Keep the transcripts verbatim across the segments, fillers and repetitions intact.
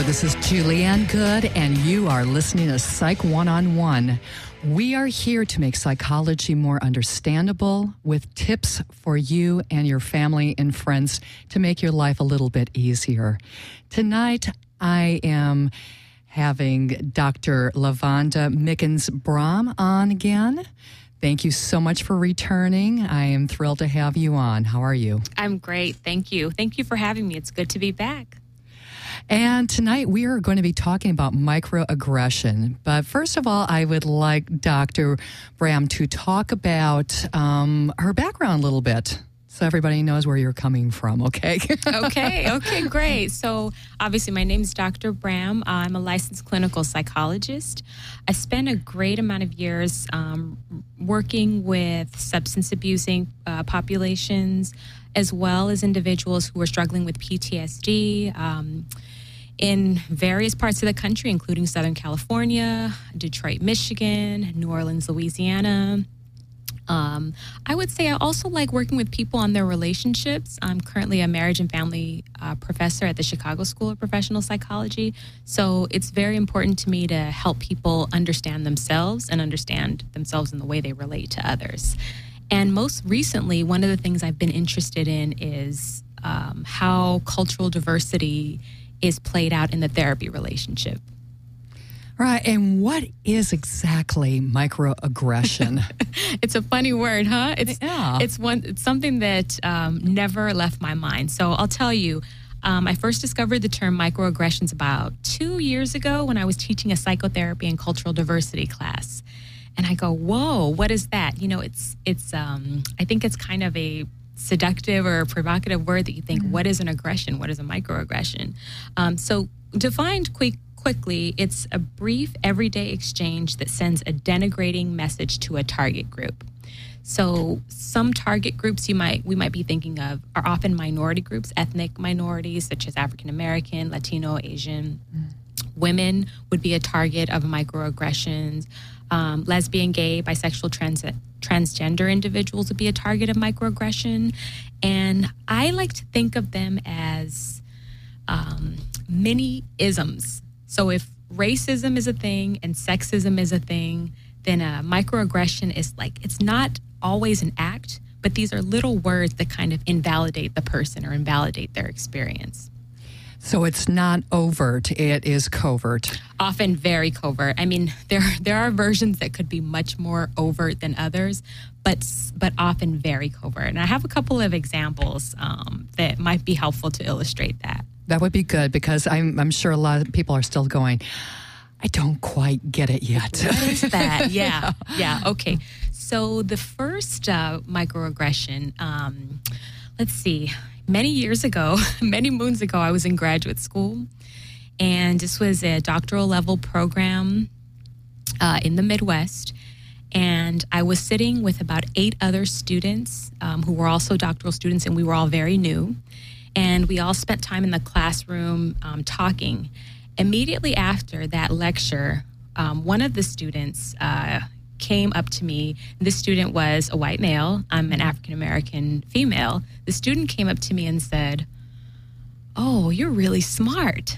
This is Julianne Good, and you are listening to Psych one-on-one. We are here to make psychology more understandable with tips for you and your family and friends to make your life a little bit easier. Tonight, I am having Doctor Lavonda Mickens-Brahm on again. Thank you so much for returning. I am thrilled to have you on. How are you? I'm great. Thank you. Thank you for having me. It's good to be back. And tonight we are going to be talking about microaggression. But first of all, I would like Doctor Brahm to talk about um, her background a little bit so everybody knows where you're coming from, okay? okay, okay, great. So obviously my name is Doctor Brahm. I'm a licensed clinical psychologist. I spent a great amount of years um, working with substance abusing uh, populations, as well as individuals who are struggling with P T S D um, in various parts of the country, including Southern California, Detroit, Michigan, New Orleans, Louisiana. Um, I would say I also like working with people on their relationships. I'm currently a marriage and family uh, professor at the Chicago School of Professional Psychology. So it's very important to me to help people understand themselves and understand themselves in the way they relate to others. And most recently, one of the things I've been interested in is um, how cultural diversity is played out in the therapy relationship. Right. And what is exactly microaggression? It's a funny word, huh? It's yeah. It's one. It's something that um, never left my mind. So I'll tell you, um, I first discovered the term microaggressions about two years ago when I was teaching a psychotherapy and cultural diversity class. And I go, whoa, what is that? You know, it's, it's. Um, I think it's kind of a seductive or provocative word that you think, mm-hmm. What is an aggression? What is a microaggression? Um, so defined quick, quickly, it's a brief everyday exchange that sends a denigrating message to a target group. So some target groups you might we might be thinking of are often minority groups, ethnic minorities such as African American, Latino, Asian. Mm-hmm. Women would be a target of microaggressions. Um, lesbian, gay, bisexual, trans- transgender individuals would be a target of microaggression. And I like to think of them as um, mini isms. So if racism is a thing and sexism is a thing, then a microaggression is like, it's not always an act, but these are little words that kind of invalidate the person or invalidate their experience. So it's not overt, it is covert. Often very covert. I mean, there there are versions that could be much more overt than others, but but often very covert. And I have a couple of examples um, that might be helpful to illustrate that. That would be good, because I'm I'm sure a lot of people are still going, I don't quite get it yet. What is that? Yeah, yeah, okay. So the first uh, microaggression, um, let's see. Many years ago, many moons ago, I was in graduate school, and this was a doctoral level program uh, in the Midwest, and I was sitting with about eight other students um, who were also doctoral students, and we were all very new, and we all spent time in the classroom um, talking. Immediately after that lecture, um, one of the students uh, came up to me. This student was a white male. I'm an African-American female. The student came up to me and said, "Oh, you're really smart."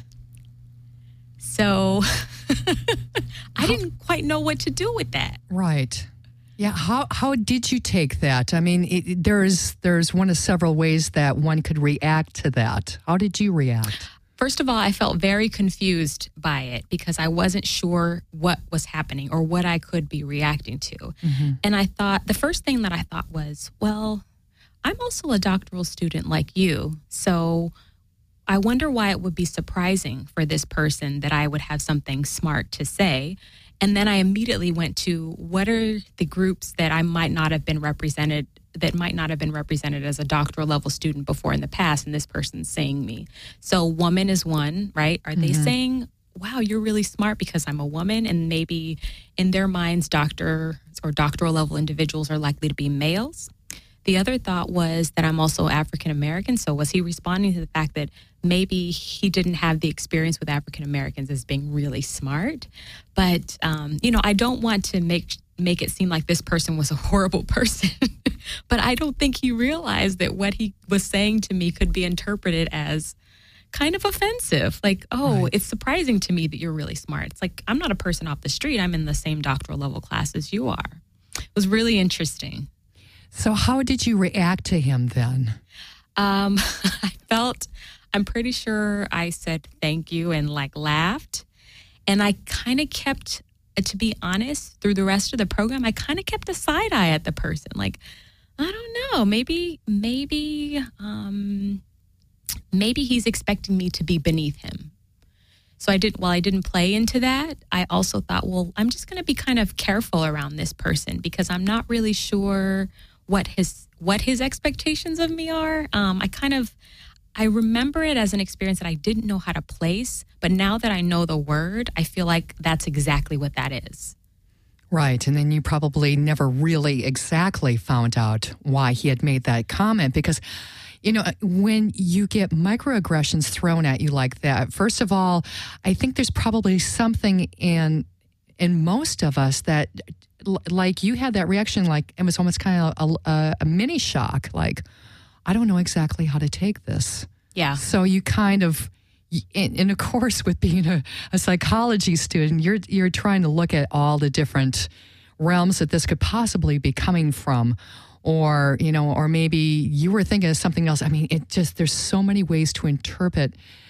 So I didn't quite know what to do with that. Right. Yeah. How how did you take that? I mean, it, there's there's one of several ways that one could react to that. How did you react? First of all, I felt very confused by it because I wasn't sure what was happening or what I could be reacting to. Mm-hmm. And I thought, the first thing that I thought was, well, I'm also a doctoral student like you. So I wonder why it would be surprising for this person that I would have something smart to say. And then I immediately went to, what are the groups that I might not have been represented that might not have been represented as a doctoral level student before in the past, and this person's saying me. So woman is one, right? Are mm-hmm. they saying, wow, you're really smart because I'm a woman? And maybe in their minds, doctor or doctoral level individuals are likely to be males. The other thought was that I'm also African American. So was he responding to the fact that maybe he didn't have the experience with African Americans as being really smart? But, um, you know, I don't want to make make it seem like this person was a horrible person. But I don't think he realized that what he was saying to me could be interpreted as kind of offensive. Like, oh, Right. it's surprising to me that you're really smart. It's like, I'm not a person off the street. I'm in the same doctoral level class as you are. It was really interesting. So how did you react to him then? Um, I felt, I'm pretty sure I said thank you and like laughed. And I kind of kept, to be honest, through the rest of the program, I kind of kept a side eye at the person. Like, I don't know, maybe, maybe, um, maybe he's expecting me to be beneath him. So I did, while I didn't play into that, I also thought, well, I'm just going to be kind of careful around this person because I'm not really sure what his, what his expectations of me are. Um, I kind of, I remember it as an experience that I didn't know how to place, but now that I know the word, I feel like that's exactly what that is. Right. And then you probably never really exactly found out why he had made that comment because, you know, when you get microaggressions thrown at you like that, first of all, I think there's probably something in in most of us that, like you had that reaction, like it was almost kind of a, a, a mini shock, like, I don't know exactly how to take this. Yeah. So you kind of, and, and of course, with being a, a psychology student, you're you're trying to look at all the different realms that this could possibly be coming from, or you know, or maybe you were thinking of something else. I mean, it just there's so many ways to interpret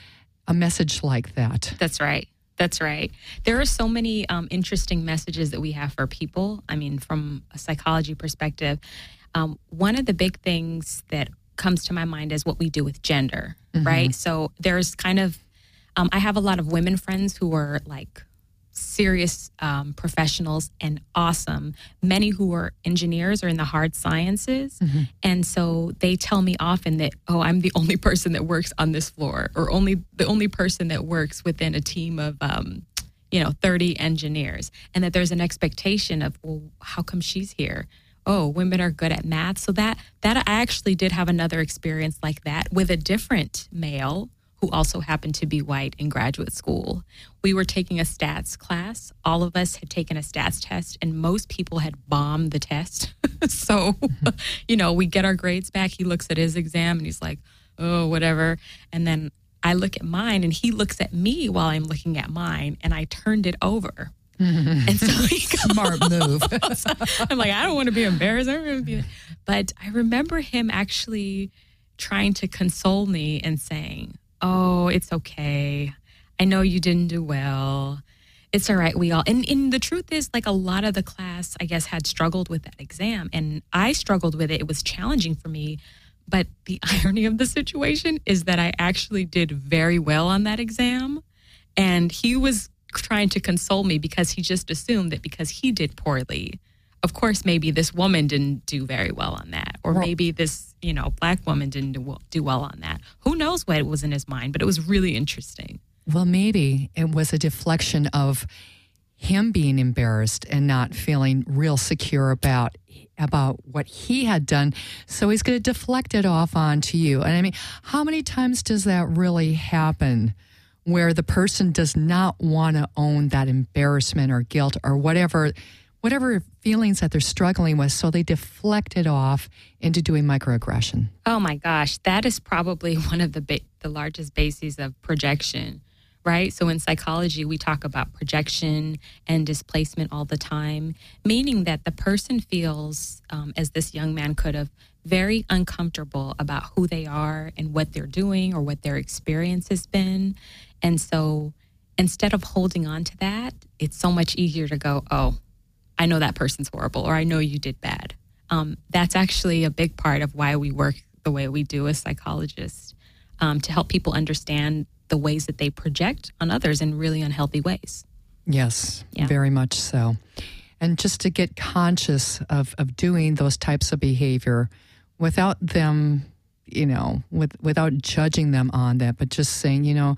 a message like that. That's right. That's right. There are so many um, interesting messages that we have for people. I mean, from a psychology perspective, um, one of the big things that comes to my mind is what we do with gender, mm-hmm. right? So there's kind of, um, I have a lot of women friends who are like serious um, professionals and awesome. Many who are engineers or in the hard sciences. Mm-hmm. And so they tell me often that, oh, I'm the only person that works on this floor or only the only person that works within a team of, um, you know, thirty engineers. And that there's an expectation of, well, how come she's here? Oh, women are good at math. So that that I actually did have another experience like that with a different male who also happened to be white in graduate school. We were taking a stats class. All of us had taken a stats test, and most people had bombed the test. So, mm-hmm. you know, we get our grades back. He looks at his exam, and he's like, oh, whatever. And then I look at mine, and he looks at me while I'm looking at mine, and I turned it over. Mm-hmm. And so he smart move. I'm like, I don't want to be embarrassed. I don't want to be. But I remember him actually trying to console me and saying, oh, it's okay. I know you didn't do well. It's all right. We all, and, and the truth is, like, a lot of the class, I guess, had struggled with that exam. And I struggled with it. It was challenging for me. But the irony of the situation is that I actually did very well on that exam. And he was trying to console me because he just assumed that because he did poorly, of course, maybe this woman didn't do very well on that. Or maybe this, you know, black woman didn't do, do well on that. Who knows what was in his mind, but it was really interesting. Well, maybe it was a deflection of him being embarrassed and not feeling real secure about about what he had done. So he's going to deflect it off onto you. And I mean, how many times does that really happen? Where the person does not want to own that embarrassment or guilt or whatever whatever feelings that they're struggling with, so they deflect it off into doing microaggression. Oh my gosh, that is probably one of the ba- the largest bases of projection, right? So in psychology, we talk about projection and displacement all the time, meaning that the person feels, um, as this young man could have, very uncomfortable about who they are and what they're doing or what their experience has been. And so instead of holding on to that, it's so much easier to go, oh, I know that person's horrible, or I know you did bad. Um, that's actually a big part of why we work the way we do as psychologists, um, to help people understand the ways that they project on others in really unhealthy ways. Yes, yeah. Very much so. And just to get conscious of, of doing those types of behavior without them, you know, with, without judging them on that, but just saying, you know,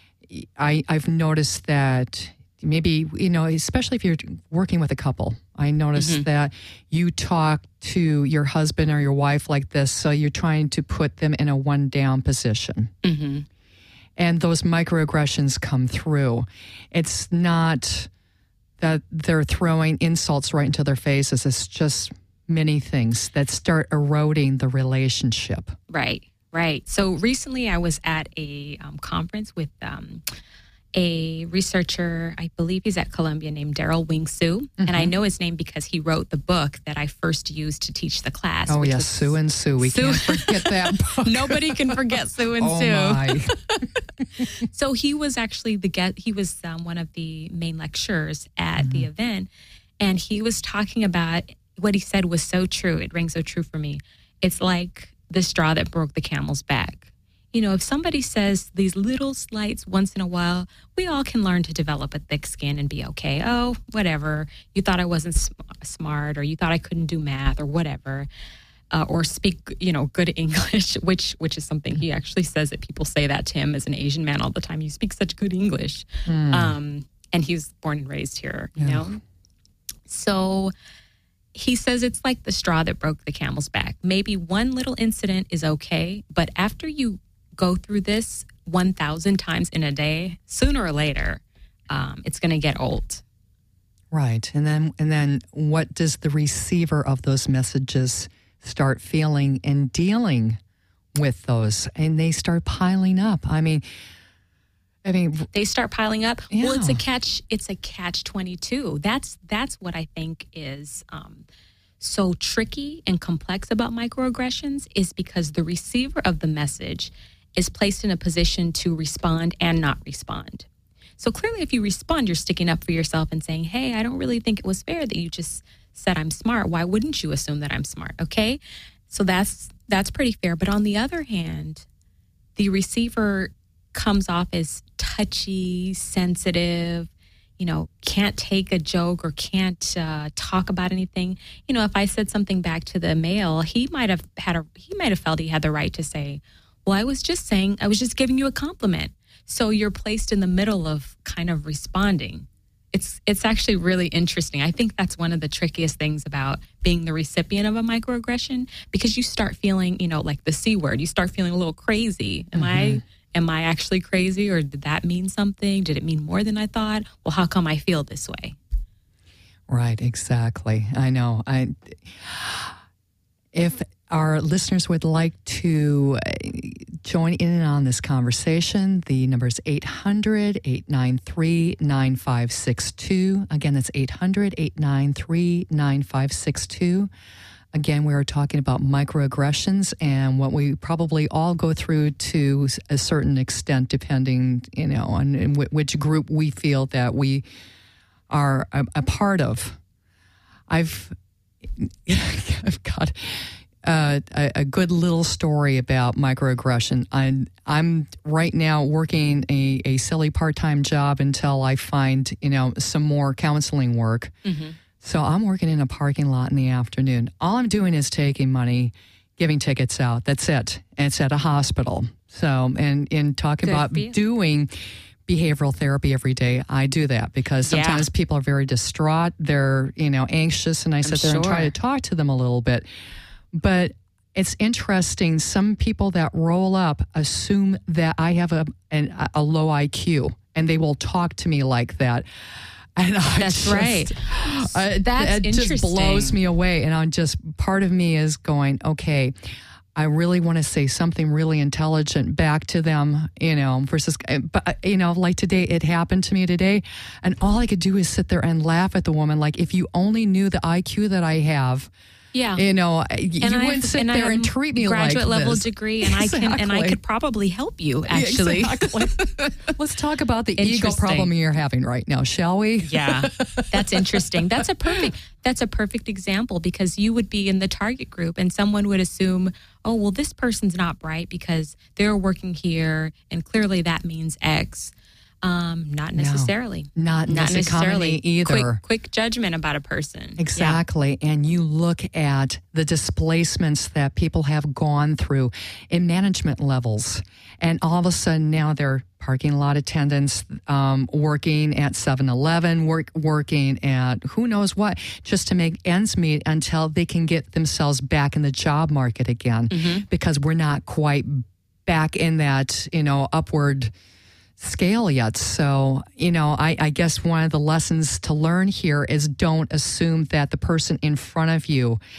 I, I've noticed that maybe, you know, especially if you're working with a couple, I noticed mm-hmm. that you talk to your husband or your wife like this, so you're trying to put them in a one-down position. Mm-hmm. And those microaggressions come through. It's not that they're throwing insults right into their faces. It's just many things that start eroding the relationship. Right, Right. So recently I was at a um, conference with um, a researcher, I believe he's at Columbia, named Daryl Wing Su. Mm-hmm. And I know his name because he wrote the book that I first used to teach the class. Oh, yes, Sue and Sue. We Sue. can't forget that book. Nobody can forget Sue and oh Sue. My. So he was actually the guest, he was um, one of the main lecturers at mm-hmm. the event. And he was talking about what he said was so true. It rang so true for me. It's like the straw that broke the camel's back. You know, if somebody says these little slights once in a while, we all can learn to develop a thick skin and be okay. Oh, whatever. You thought I wasn't sm- smart, or you thought I couldn't do math, or whatever, uh, or speak, you know, good English, which which is something he actually says that people say that to him as an Asian man all the time. You speak such good English, mm. um, and he was born and raised here. You yeah. know, so he says it's like the straw that broke the camel's back. Maybe one little incident is okay, but after you go through this one thousand times in a day, sooner or later, um, it's going to get old. Right. And then, and then what does the receiver of those messages start feeling and dealing with those? And they start piling up. I mean, I mean, they start piling up. Yeah. Well, it's a catch. It's a catch twenty-two. That's, that's what I think is, um, so tricky and complex about microaggressions, is because the receiver of the message is placed in a position to respond and not respond. So clearly, if you respond, you're sticking up for yourself and saying, hey, I don't really think it was fair that you just said I'm smart. Why wouldn't you assume that I'm smart? Okay. So that's, that's pretty fair. But on the other hand, the receiver comes off as touchy, sensitive, you know, can't take a joke or can't uh, talk about anything. You know, if I said something back to the male, he might have had a, he might have felt he had the right to say, well, I was just saying, I was just giving you a compliment. So you're placed in the middle of kind of responding. It's it's actually really interesting. I think that's one of the trickiest things about being the recipient of a microaggression, because you start feeling, you know, like the C word, you start feeling a little crazy. Am mm-hmm. I am I actually crazy, or did that mean something? Did it mean more than I thought? Well, how come I feel this way? Right, exactly. I know. I if our listeners would like to join in on this conversation, the number is eight hundred, eight nine three, nine five six two. Again, that's eight hundred, eight nine three, nine five six two. Again, we are talking about microaggressions and what we probably all go through to a certain extent, depending, you know, on which group we feel that we are a, a part of. I've, I've got Uh, a, a good little story about microaggression. I'm, I'm right now working a, a silly part-time job until I find, you know, some more counseling work. Mm-hmm. So I'm working in a parking lot in the afternoon. All I'm doing is taking money, giving tickets out. That's it. And it's at a hospital. So, and in talking good about doing behavioral therapy every day, I do that because sometimes yeah. people are very distraught. They're, you know, anxious, and I sit I'm there sure. and try to talk to them a little bit. But it's interesting. Some people that roll up assume that I have a an, a low I Q, and they will talk to me like that. And I That's just, right. Uh, That's it interesting. just blows me away. And I'm just, part of me is going, okay, I really want to say something really intelligent back to them, you know, versus, but, you know, like today, it happened to me today. And all I could do is sit there and laugh at the woman. Like, if you only knew the I Q that I have, yeah, you know, you and wouldn't sit and there and treat me like this. Graduate level degree, and exactly. I can and I could probably help you. Actually, exactly. Let's talk about the ego problem you're having right now, shall we? Yeah, that's interesting. That's a perfect. That's a perfect example, because you would be in the target group, and someone would assume, oh, well, this person's not bright because they're working here, and clearly that means X. Um, not necessarily. No, not, not necessarily either. Quick, quick judgment about a person. Exactly. Yeah. And you look at the displacements that people have gone through in management levels, and all of a sudden now they're parking lot attendants, um, working at seven eleven, work, working at who knows what, just to make ends meet until they can get themselves back in the job market again, mm-hmm. because we're not quite back in that, you know, upward scale yet. So, you know, I, I guess one of the lessons to learn here is don't assume that the person in front of you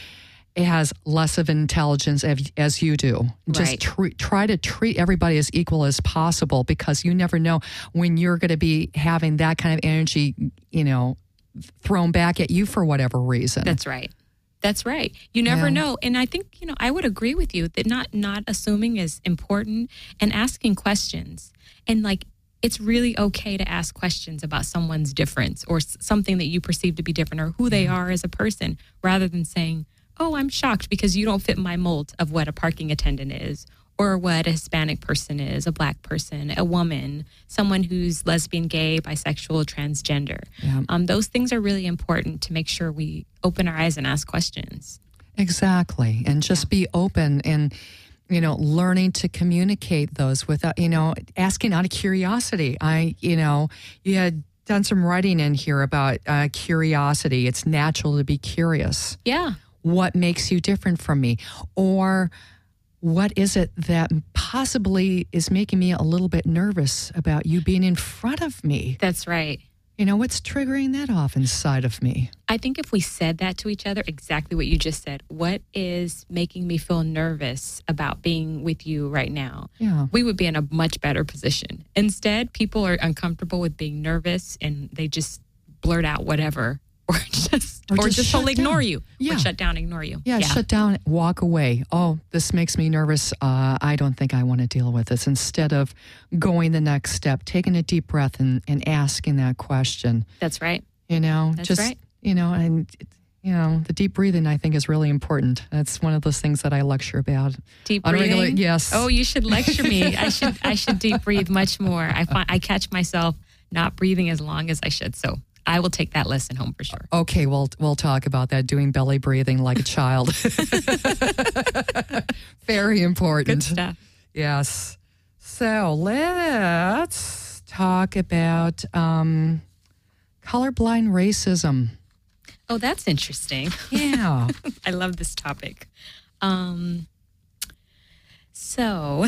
has less of intelligence as, as you do. Just Right. tr- try to treat everybody as equal as possible, because you never know when you're going to be having that kind of energy, you know, thrown back at you for whatever reason. That's right. That's right. You never Yeah. know. And I think, you know, I would agree with you that not not assuming is important, and asking questions. And like, it's really okay to ask questions about someone's difference or s- something that you perceive to be different, or who they are as a person, rather than saying, oh, I'm shocked because you don't fit my mold of what a parking attendant is, or what a Hispanic person is, a Black person, a woman, someone who's lesbian, gay, bisexual, transgender. Yeah. Um, those things are really important to make sure we open our eyes and ask questions. Exactly. And just be open and, you know, learning to communicate those without, you know, asking out of curiosity. I, you know, you had done some writing in here about uh, curiosity. It's natural to be curious. Yeah. What makes you different from me? Or what is it that possibly is making me a little bit nervous about you being in front of me? That's right. You know, what's triggering that off inside of me? I think if we said that to each other, exactly what you just said, what is making me feel nervous about being with you right now? Yeah. We would be in a much better position. Instead, people are uncomfortable with being nervous, and they just blurt out whatever, or just Or or, just just, shut totally ignore down. you, Yeah. or shut down, ignore you. Yeah, shut down, walk away. Oh, this makes me nervous. Uh, I don't think I want to deal with this. Instead of going the next step, taking a deep breath and, and asking that question. That's right. You know, That's just, right. you know, and, you know, the deep breathing, I think, is really important. That's one of those things that I lecture about. Deep On a breathing. regular- yes. Oh, you should lecture me. I should I should deep breathe much more. I find I catch myself not breathing as long as I should. So I will take that lesson home for sure. Okay, we'll we'll talk about that. Doing belly breathing like a child. Very important. Good stuff. Yes. So let's talk about um, colorblind racism. Oh, that's interesting. Yeah. I love this topic. Um, so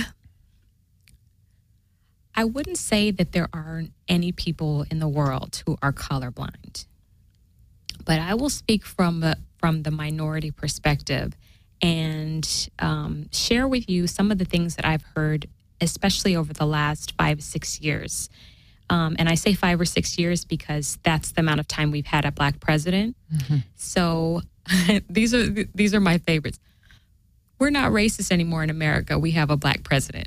I wouldn't say that there aren't any people in the world who are colorblind, but I will speak from the, from the minority perspective and um, share with you some of the things that I've heard, especially over the last five, six years. Um, and I say five or six years because that's the amount of time we've had a Black president. Mm-hmm. So these are these are my favorites. We're not racist anymore in America. We have a Black president.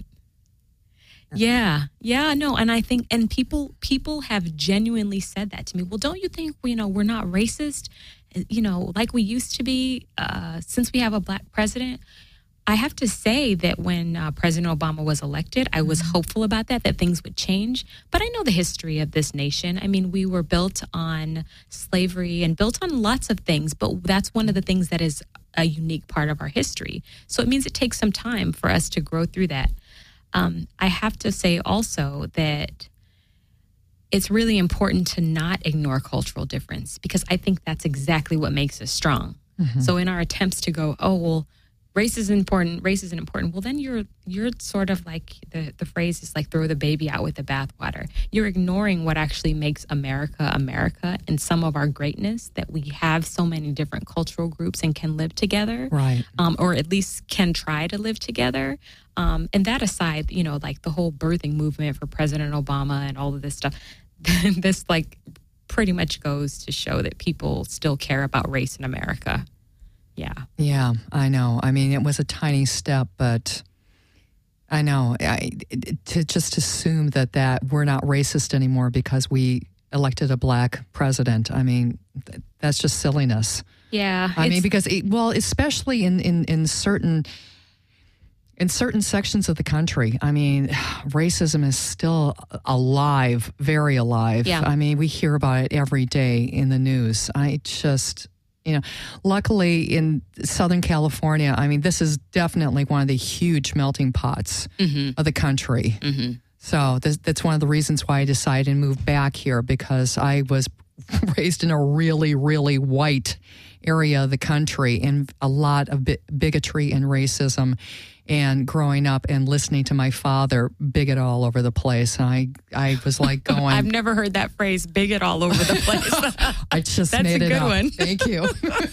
Yeah, yeah, no, and I think, and people people have genuinely said that to me. Well, don't you think, you know, we're not racist, you know, like we used to be uh, since we have a Black president? I have to say that when uh, President Obama was elected, I was hopeful about that, that things would change. But I know the history of this nation. I mean, we were built on slavery and built on lots of things, but that's one of the things that is a unique part of our history. So it means it takes some time for us to grow through that. Um, I have to say also that it's really important to not ignore cultural difference, because I think that's exactly what makes us strong. Mm-hmm. So in our attempts to go, oh, well, race is important, race isn't important, well, then you're you're sort of like, the, the phrase is like throw the baby out with the bathwater. You're ignoring what actually makes America America and some of our greatness, that we have so many different cultural groups and can live together. Right. Um, or at least can try to live together. Um, and that aside, you know, like the whole birthing movement for President Obama and all of this stuff, this like pretty much goes to show that people still care about race in America. Yeah. Yeah, I know. I mean, it was a tiny step, but I know. I, to just assume that, that we're not racist anymore because we elected a Black president, I mean, that's just silliness. Yeah. I mean, because, it, well, especially in, in, in certain... In certain sections of the country, I mean, racism is still alive, very alive. Yeah. I mean, we hear about it every day in the news. I just, you know, luckily in Southern California, I mean, this is definitely one of the huge melting pots Mm-hmm. of the country. Mm-hmm. So this, that's one of the reasons why I decided to move back here, because I was raised in a really, really white area of the country, and a lot of bi- bigotry and racism. And growing up and listening to my father bigot all over the place, and I, I was like going. I've never heard that phrase, bigot all over the place. I just That's made a it good up. one. Thank you.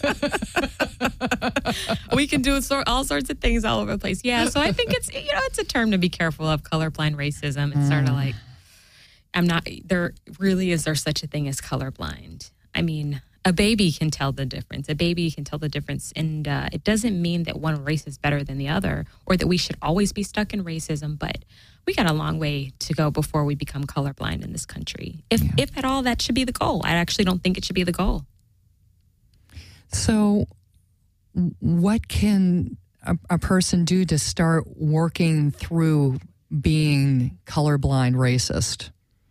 We can do sort all sorts of things all over the place. Yeah, so I think it's you know it's a term to be careful of. Colorblind racism. It's mm. sort of like I'm not there. Really, is there such a thing as colorblind? I mean. A baby can tell the difference. A baby can tell the difference. And uh, it doesn't mean that one race is better than the other or that we should always be stuck in racism. But we got a long way to go before we become colorblind in this country. If, yeah. if at all, that should be the goal. I actually don't think it should be the goal. So what can a, a person do to start working through being colorblind racist?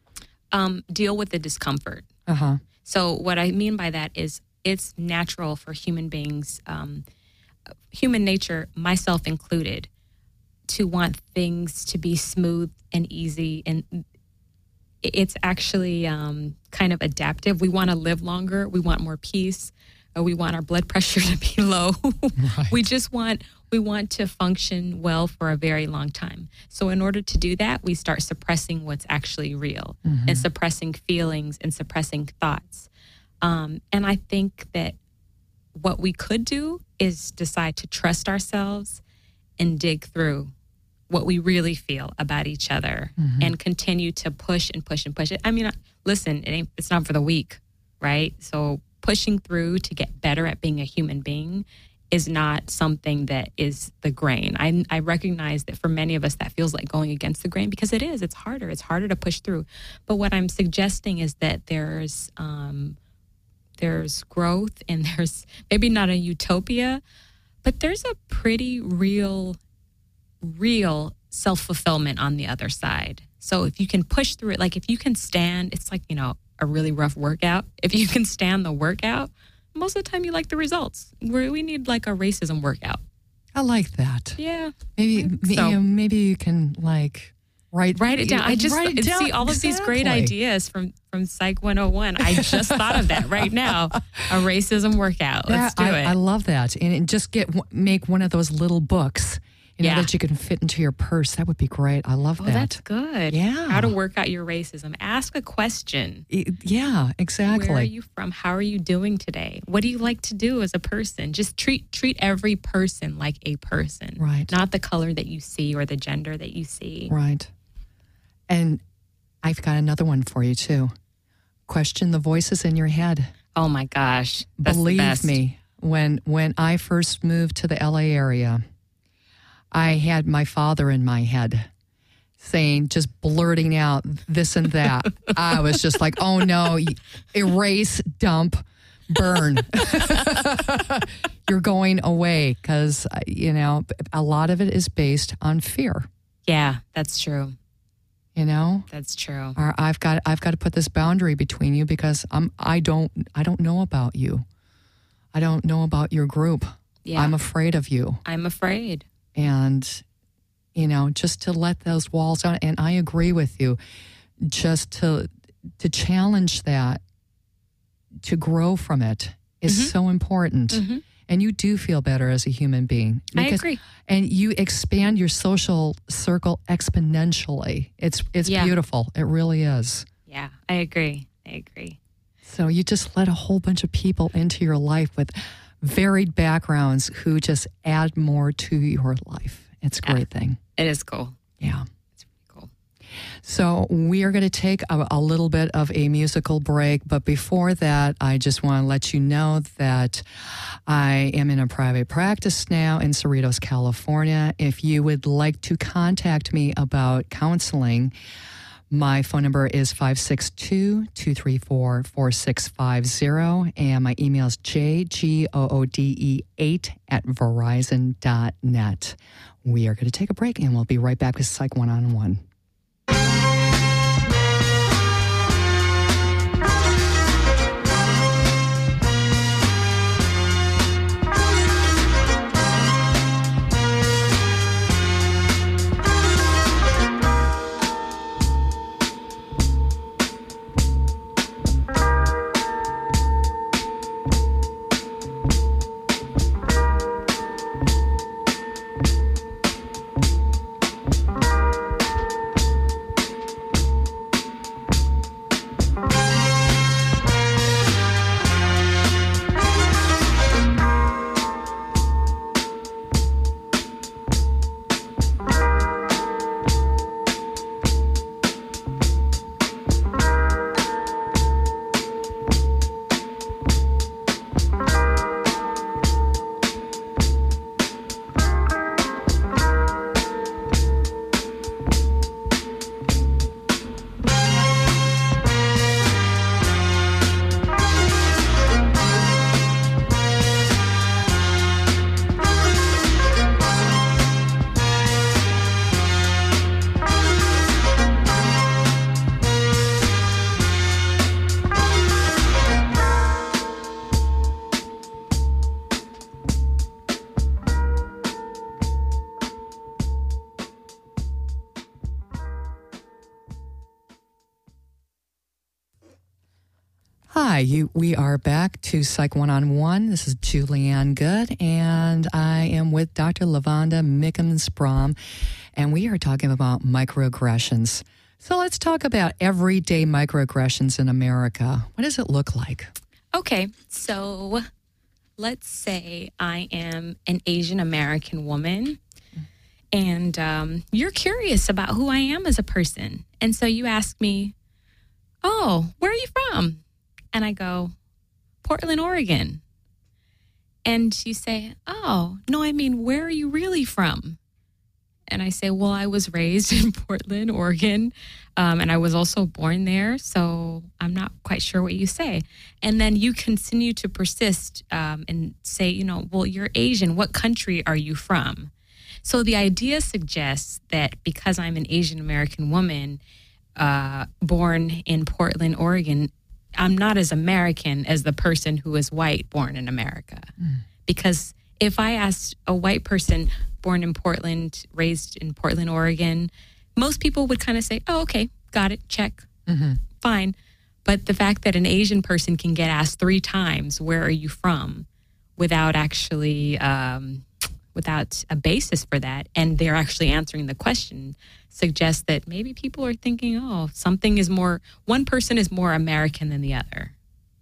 Um, deal with the discomfort. Uh-huh. So what I mean by that is it's natural for human beings, um, human nature, myself included, to want things to be smooth and easy. And it's actually um, kind of adaptive. We want to live longer. We want more peace. Uh, we want our blood pressure to be low. Right. We just want we want to function well for a very long time. So in order to do that, we start suppressing what's actually real mm-hmm. and suppressing feelings and suppressing thoughts. Um, and I think that what we could do is decide to trust ourselves and dig through what we really feel about each other mm-hmm. and continue to push and push and push it. I mean, listen, it ain't, it's not for the weak, right? So pushing through to get better at being a human being is not something that is the grain. I, I recognize that for many of us that feels like going against the grain because it is. It's harder. It's harder to push through. But what I'm suggesting is that there's um, there's growth and there's maybe not a utopia, but there's a pretty real, real self-fulfillment on the other side. So if you can push through it, like if you can stand, it's like, you know, a really rough workout. If you can stand the workout, most of the time you like the results. We we need like a racism workout. I like that. Yeah. Maybe so. you know, maybe you can like write write it down. I just write it down. see all of exactly. these great ideas from from Psych one oh one. I just thought of that right now. A racism workout. Let's that, do I, it. I love that. And, and just get make one of those little books. You know, yeah. that you can fit into your purse. That would be great. I love oh, that. That's good. Yeah. How to work out your racism. Ask a question. Yeah, exactly. Where are you from? How are you doing today? What do you like to do as a person? Just treat treat every person like a person. Right. Not the color that you see or the gender that you see. Right. And I've got another one for you, too. Question the voices in your head. Oh, my gosh. That's Believe the best. me, when when I first moved to the L A area, I had my father in my head saying, just blurting out this and that. I was just like, oh no, erase, dump, burn. You're going away because, you know, a lot of it is based on fear. Yeah, that's true. You know, that's true. Or I've got I've got to put this boundary between you because I'm I don't I don't know about you. I don't know about your group. Yeah. I'm afraid of you. I'm afraid. And, you know, just to let those walls down. And I agree with you, just to to challenge that, to grow from it is mm-hmm. so important. Mm-hmm. And you do feel better as a human being. Because, I agree. And you expand your social circle exponentially. It's it's yeah. beautiful. It really is. Yeah, I agree. I agree. So you just let a whole bunch of people into your life with varied backgrounds who just add more to your life. It's a great yeah, thing. It is cool. Yeah. It's really cool. So we are going to take a, a little bit of a musical break. But before that, I just want to let you know that I am in a private practice now in Cerritos, California. If you would like to contact me about counseling, my phone number is five six two, two three four, four six five zero, and my email is j g o o d e eight at verizon dot net. We are going to take a break, and we'll be right back with Psych One-on-One. Hi, you. We are back to Psych One-on-One. This is Julianne Good, and I am with Doctor Lavonda Mickens-Brom, and we are talking about microaggressions. So let's talk about everyday microaggressions in America. What does it look like? Okay, so let's say I am an Asian American woman, and um, you're curious about who I am as a person. And so you ask me, oh, where are you from? And I go, Portland, Oregon. And you say, oh, no, I mean, where are you really from? And I say, well, I was raised in Portland, Oregon, um, and I was also born there, so I'm not quite sure what you say. And then you continue to persist um, and say, you know, well, you're Asian. What country are you from? So the idea suggests that because I'm an Asian American woman uh, born in Portland, Oregon, I'm not as American as the person who is white born in America. Mm. Because if I asked a white person born in Portland, raised in Portland, Oregon, most people would kind of say, oh, okay, got it, check, mm-hmm. fine. But the fact that an Asian person can get asked three times, where are you from, without actually, um, without a basis for that, and they're actually answering the question, suggests that maybe people are thinking, oh, something is more, one person is more American than the other.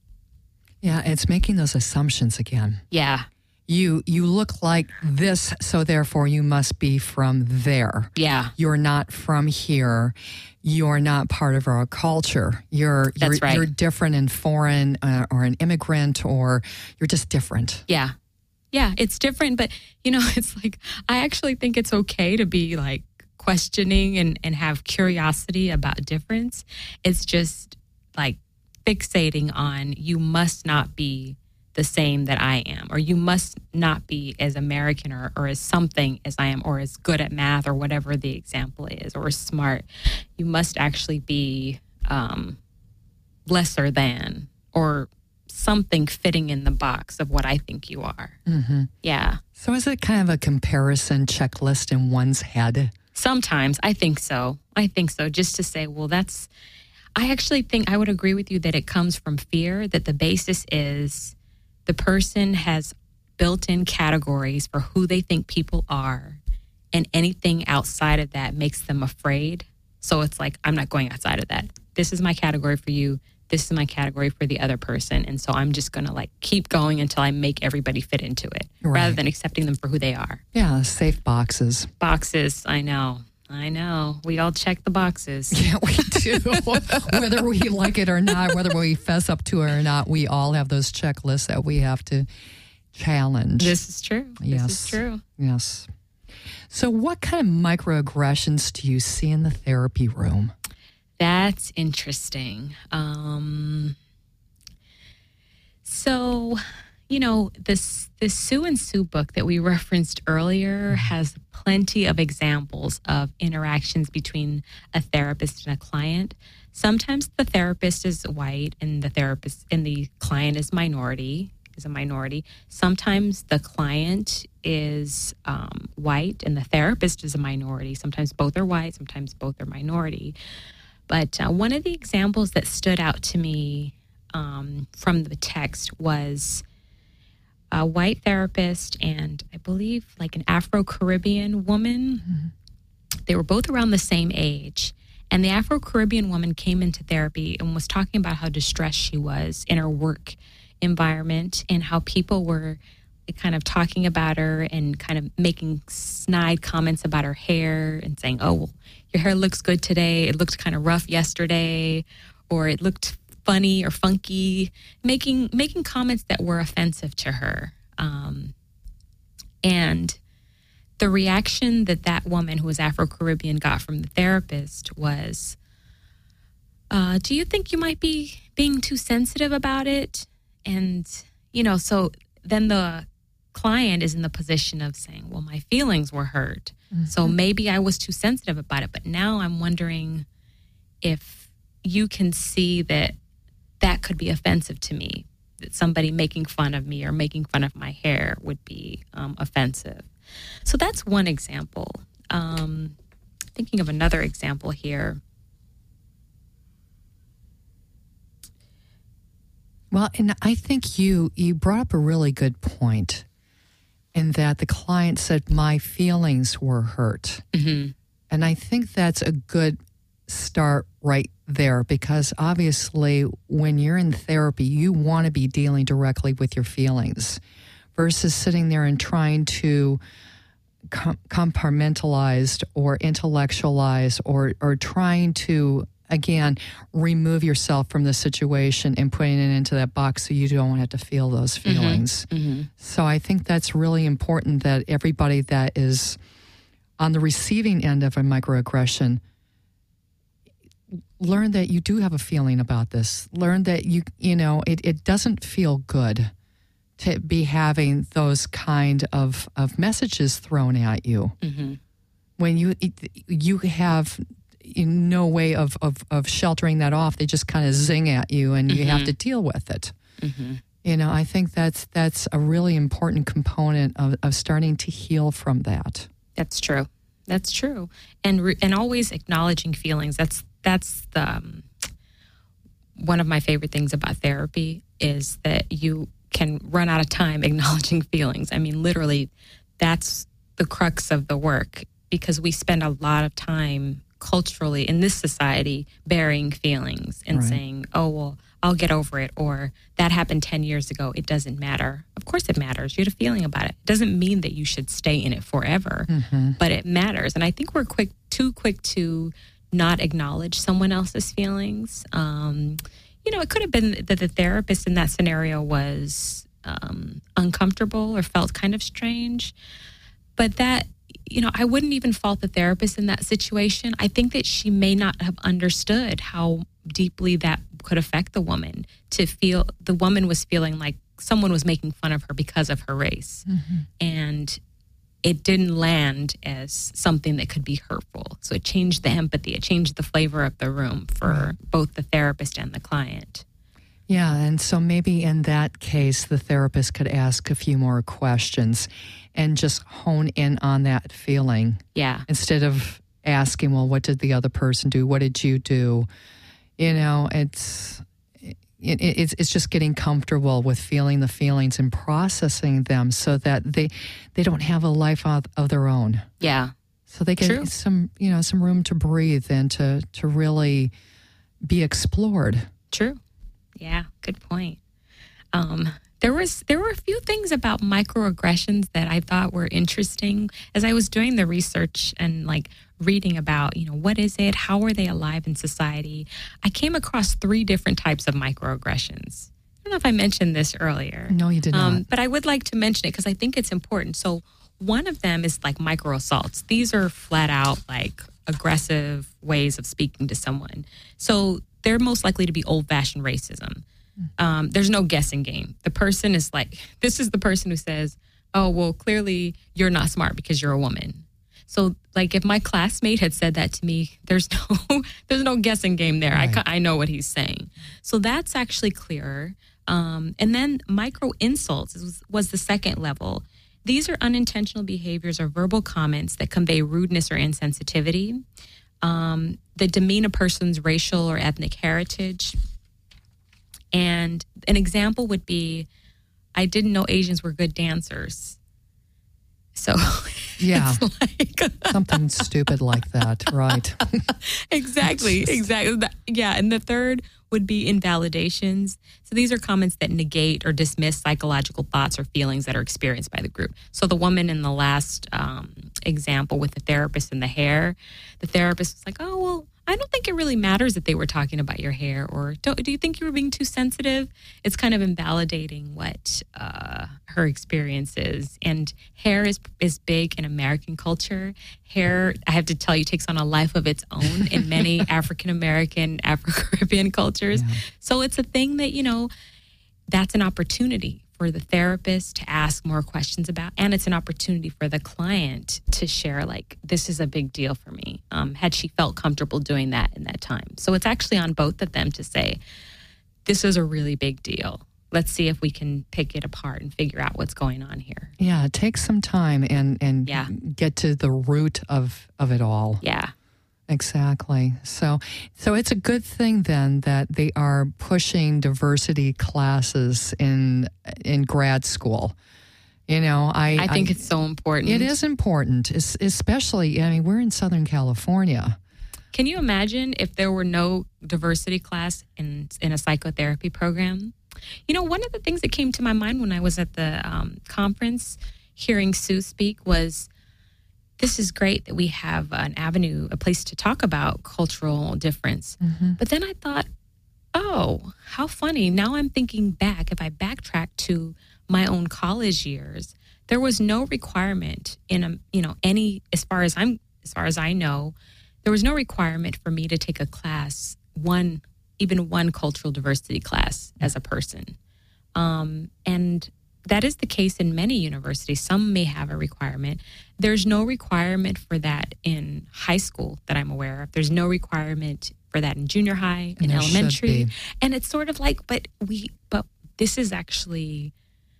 Yeah, it's making those assumptions again. Yeah. You you look like this, so therefore you must be from there. Yeah. You're not from here. You're not part of our culture. You're That's you're, right. You're different and foreign uh, or an immigrant, or you're just different. Yeah. Yeah, it's different, but, you know, it's like, I actually think it's okay to be, like, questioning and, and have curiosity about difference. It's just, like, fixating on you must not be the same that I am, or you must not be as American or, or as something as I am, or as good at math or whatever the example is, or smart. You must actually be um, lesser than, or something fitting in the box of what I think you are. Mm-hmm. Yeah. So is it kind of a comparison checklist in one's head? Sometimes. I think so. I think so. Just to say, well, that's, I actually think I would agree with you that it comes from fear, that the basis is the person has built-in categories for who they think people are, and anything outside of that makes them afraid. So it's like, I'm not going outside of that. This is my category for you. This is my category for the other person. And so I'm just going to like keep going until I make everybody fit into it, right, rather than accepting them for who they are. Yeah, safe boxes. Boxes, I know. I know. We all check the boxes. Yeah, we do. Whether we like it or not, whether we fess up to it or not, we all have those checklists that we have to challenge. This is true. Yes. This is true. Yes. So what kind of microaggressions do you see in the therapy room? That's interesting. Um, so, you know, this the Sue and Sue book that we referenced earlier has plenty of examples of interactions between a therapist and a client. Sometimes the therapist is white and the therapist and the client is minority, is a minority. Sometimes the client is um, white and the therapist is a minority. Sometimes both are white, sometimes both are minority. But uh, one of the examples that stood out to me um, from the text was a white therapist and I believe like an Afro-Caribbean woman. Mm-hmm. They were both around the same age. And the Afro-Caribbean woman came into therapy and was talking about how distressed she was in her work environment and how people were kind of talking about her and kind of making snide comments about her hair and saying, oh, well, your hair looks good today. It looked kind of rough yesterday, or it looked funny or funky, making making comments that were offensive to her. Um, and the reaction that that woman who was Afro-Caribbean got from the therapist was, uh, do you think you might be being too sensitive about it? And, you know, so then the client is in the position of saying, well, my feelings were hurt. Mm-hmm. So maybe I was too sensitive about it. But now I'm wondering if you can see that that could be offensive to me, that somebody making fun of me or making fun of my hair would be um, offensive. So that's one example. Um, thinking of another example here. Well, and I think you you brought up a really good point in that the client said, my feelings were hurt. Mm-hmm. And I think that's a good start right there, because obviously when you're in therapy, you want to be dealing directly with your feelings versus sitting there and trying to com- compartmentalize or intellectualize or, or trying to, again, remove yourself from the situation and putting it into that box so you don't have to feel those feelings. Mm-hmm. Mm-hmm. So I think that's really important that everybody that is on the receiving end of a microaggression learn that you do have a feeling about this. Learn that you, you know, it, it doesn't feel good to be having those kind of, of messages thrown at you. Mm-hmm. When you you have no way of, of, of sheltering that off, they just kind of zing at you and you mm-hmm. have to deal with it. Mm-hmm. You know, I think that's that's a really important component of, of starting to heal from that. That's true. That's true. And re- and always acknowledging feelings. That's that's the um, one of my favorite things about therapy is that you can run out of time acknowledging feelings. I mean, literally, that's the crux of the work, because we spend a lot of time culturally in this society burying feelings and right. saying, oh, well, I'll get over it, or that happened ten years ago. It doesn't matter. Of course it matters. You had a feeling about it. It doesn't mean that you should stay in it forever, mm-hmm. but it matters. And I think we're quick, too quick to not acknowledge someone else's feelings. Um, you know, it could have been that the therapist in that scenario was um, uncomfortable or felt kind of strange, but that, you know, I wouldn't even fault the therapist in that situation. I think that she may not have understood how deeply that could affect the woman, to feel the woman was feeling like someone was making fun of her because of her race. Mm-hmm. And it didn't land as something that could be hurtful. So it changed the empathy. It changed the flavor of the room for right. both the therapist and the client. Yeah, and so maybe in that case, the therapist could ask a few more questions and just hone in on that feeling. Yeah. Instead of asking, well, what did the other person do? What did you do? You know, it's it, it's it's just getting comfortable with feeling the feelings and processing them so that they they don't have a life of, of their own. Yeah. So they get True. some, you know, some room to breathe and to, to really be explored. True. Yeah, good point. Um, there was there were a few things about microaggressions that I thought were interesting as I was doing the research and like reading about, you know, what is it? How are they alive in society? I came across three different types of microaggressions. I don't know if I mentioned this earlier. No, you did um, not. But I would like to mention it because I think it's important. So one of them is like micro assaults. These are flat out like aggressive ways of speaking to someone. So they're most likely to be old-fashioned racism. Um, there's no guessing game. The person is like, this is the person who says, oh, well, clearly you're not smart because you're a woman. So like if my classmate had said that to me, there's no there's no guessing game there. Right. I, I know what he's saying. So that's actually clearer. Um, and then micro insults was, was the second level. These are unintentional behaviors or verbal comments that convey rudeness or insensitivity, um, that demean a person's racial or ethnic heritage. And an example would be, I didn't know Asians were good dancers. So yeah, it's like something stupid like that, right? Exactly, exactly. Yeah, and the third would be invalidations. So these are comments that negate or dismiss psychological thoughts or feelings that are experienced by the group. So the woman in the last um, example with the therapist and the hair, the therapist was like, oh, well, I don't think it really matters that they were talking about your hair, or do, do you think you were being too sensitive? It's kind of invalidating what uh, her experience is. And hair is is big in American culture. Hair, I have to tell you, takes on a life of its own in many African American, Afro-Caribbean cultures. Yeah. So it's a thing that, you know, that's an opportunity for the therapist to ask more questions about, and it's an opportunity for the client to share, like, this is a big deal for me. Um, had she felt comfortable doing that in that time? So it's actually on both of them to say, this is a really big deal. Let's see if we can pick it apart and figure out what's going on here. Yeah, take some time and, and yeah. get to the root of, of it all. Yeah. Exactly. So, so it's a good thing then that they are pushing diversity classes in in grad school. You know, I I think I, it's so important. It is important, es- especially. I mean, we're in Southern California. Can you imagine if there were no diversity class in in a psychotherapy program? You know, one of the things that came to my mind when I was at the um, conference hearing Sue speak was, this is great that we have an avenue, a place to talk about cultural difference. Mm-hmm. But then I thought, oh, how funny. Now I'm thinking back, if I backtrack to my own college years, there was no requirement in a, you know, any, as far as I'm, as far as I know, there was no requirement for me to take a class, one, even one cultural diversity class as a person. Um, and that is the case in many universities. Some may have a requirement. There's no requirement for that in high school that I'm aware of. There's no requirement for that in junior high, in elementary. And it's sort of like, but we, but this is actually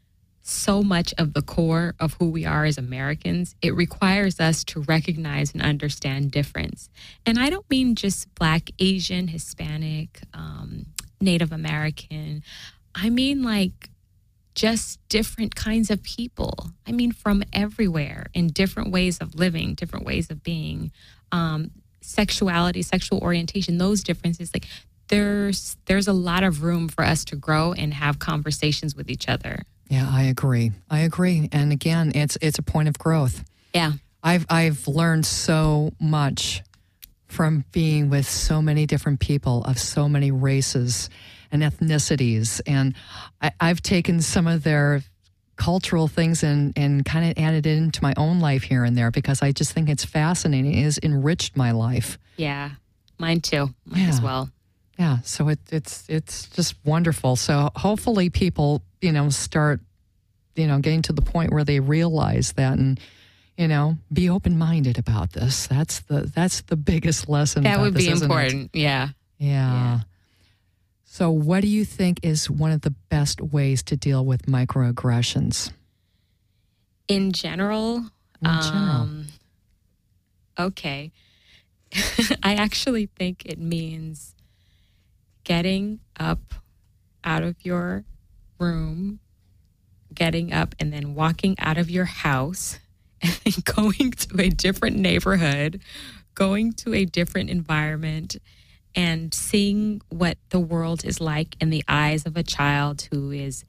so much of the core of who we are as Americans. It requires us to recognize and understand difference. And I don't mean just Black, Asian, Hispanic, um, Native American. I mean like just different kinds of people. I mean, from everywhere, in different ways of living, different ways of being, um, sexuality, sexual orientation, those differences. Like there's there's a lot of room for us to grow and have conversations with each other. Yeah, I agree. I agree. And again, it's it's a point of growth. Yeah. I've I've learned so much from being with so many different people of so many races and ethnicities. And I, I've taken some of their cultural things and, and kind of added it into my own life here and there because I just think it's fascinating. It has enriched my life. Yeah, mine too. Mine yeah. as well. Yeah, so it, it's it's just wonderful. So hopefully people, you know, start, you know, getting to the point where they realize that and, you know, be open-minded about this. That's the that's the biggest lesson. That about would this, be isn't important. It? Yeah. yeah. Yeah. So what do you think is one of the best ways to deal with microaggressions? In general? In general. Um, okay. I actually think it means getting up out of your room, getting up and then walking out of your house and then going to a different neighborhood, going to a different environment, and seeing what the world is like in the eyes of a child who is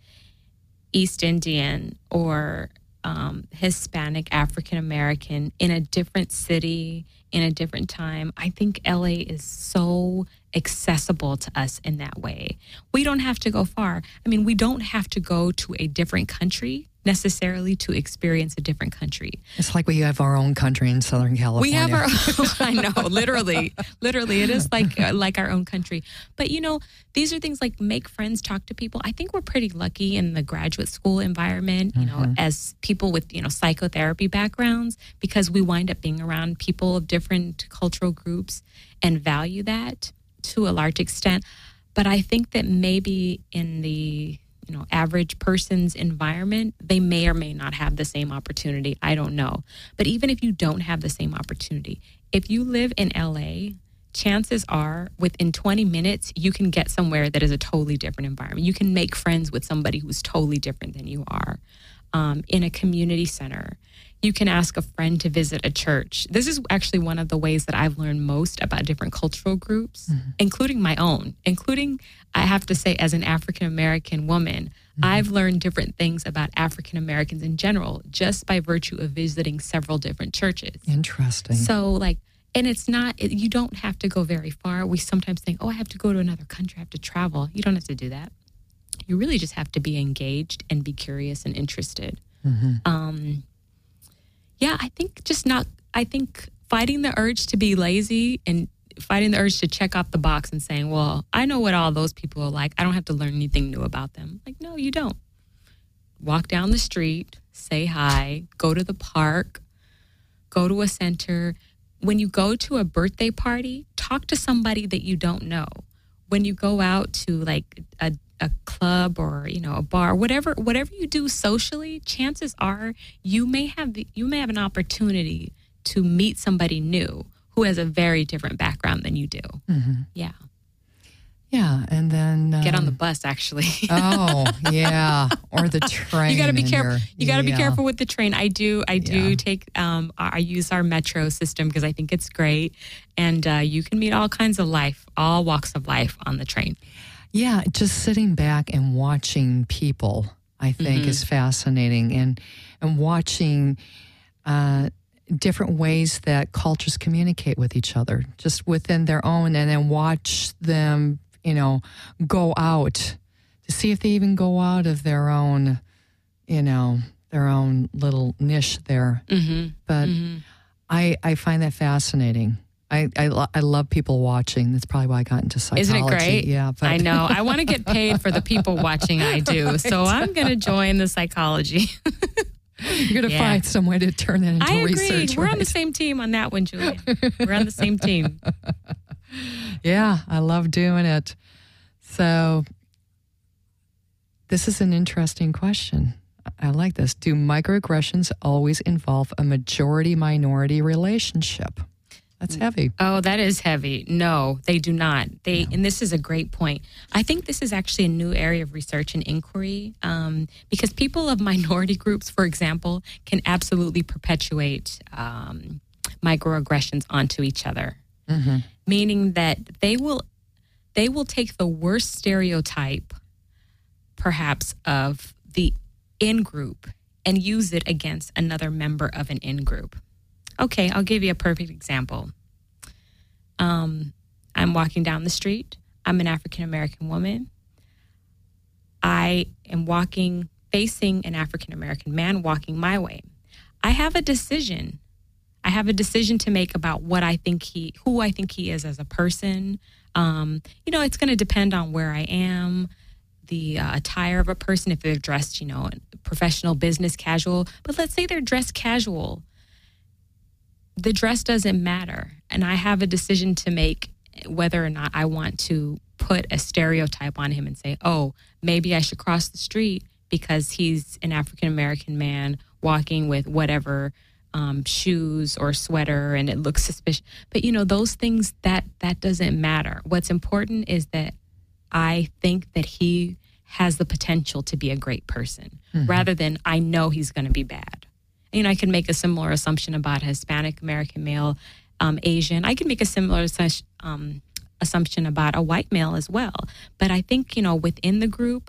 East Indian or um, Hispanic, African American in a different city, in a different time. I think L A is so accessible to us in that way. We don't have to go far. I mean, we don't have to go to a different country necessarily to experience a different country. It's like we have our own country in Southern California. We have our own, I know, literally, literally, it is like uh, like our own country. But, you know, these are things like make friends, talk to people. I think we're pretty lucky in the graduate school environment, you mm-hmm. know, as people with, you know, psychotherapy backgrounds, because we wind up being around people of different cultural groups and value that to a large extent. But I think that maybe in the you know, average person's environment, they may or may not have the same opportunity. I don't know. But even if you don't have the same opportunity, if you live in L A, chances are within twenty minutes, you can get somewhere that is a totally different environment. You can make friends with somebody who's totally different than you are. Um, in a community center, you can ask a friend to visit a church. This is actually one of the ways that I've learned most about different cultural groups, mm-hmm. including my own, including, I have to say, as an African-American woman, mm-hmm. I've learned different things about African-Americans in general, just by virtue of visiting several different churches. Interesting. So like, and it's not, it, you don't have to go very far. We sometimes think, oh, I have to go to another country, I have to travel. You don't have to do that. You really just have to be engaged and be curious and interested. Mm-hmm. Um, yeah, I think just not, I think fighting the urge to be lazy and fighting the urge to check off the box and saying, well, I know what all those people are like. I don't have to learn anything new about them. Like, no, you don't. Walk down the street, say hi, go to the park, go to a center. When you go to a birthday party, talk to somebody that you don't know. When you go out to like a a club or, you know, a bar, whatever, whatever you do socially, chances are you may have, the, you may have an opportunity to meet somebody new who has a very different background than you do. Mm-hmm. Yeah. Yeah, and then um, get on the bus. Actually, oh yeah, or the train. You got to be careful. You got to yeah. be careful with the train. I do. I do yeah. take. Um, I use our metro system because I think it's great, and uh, you can meet all kinds of life, all walks of life on the train. Yeah, just sitting back and watching people, I think, mm-hmm. is fascinating, and and watching uh, different ways that cultures communicate with each other, just within their own, and then watch them. You know, go out to see if they even go out of their own, you know, their own little niche there. Mm-hmm. But mm-hmm. I I find that fascinating. I, I, lo- I love people watching. That's probably why I got into psychology. Isn't it great? Yeah, but I know. I want to get paid for the people watching I do, right. So I'm going to join the psychology. You're going to yeah. find some way to turn that into I agree. research. We're right? on the same team on that one, Julia. We're on the same team. Yeah, I love doing it. So this is an interesting question. I like this. Do microaggressions always involve a majority-minority relationship? That's heavy. Oh, that is heavy. No, they do not. They, no. And this is a great point. I think this is actually a new area of research and inquiry um, because people of minority groups, for example, can absolutely perpetuate um, microaggressions onto each other. Mm-hmm. Meaning that they will they will take the worst stereotype, perhaps, of the in-group and use it against another member of an in-group. Okay, I'll give you a perfect example. Um, I'm walking down the street. I'm an African-American woman. I am walking, facing an African-American man walking my way. I have a decision. I have a decision to make about what I think he, who I think he is as a person. Um, you know, it's going to depend on where I am, the uh, attire of a person, if they're dressed, you know, professional, business, casual. But let's say they're dressed casual. The dress doesn't matter. And I have a decision to make whether or not I want to put a stereotype on him and say, oh, maybe I should cross the street because he's an African-American man walking with whatever um, shoes or sweater and it looks suspicious. But, you know, those things, that that doesn't matter. What's important is that I think that he has the potential to be a great person mm-hmm. rather than I know he's going to be bad. You know, I can make a similar assumption about a Hispanic American male, um, Asian. I can make a similar um, assumption about a white male as well. But I think, you know, within the group,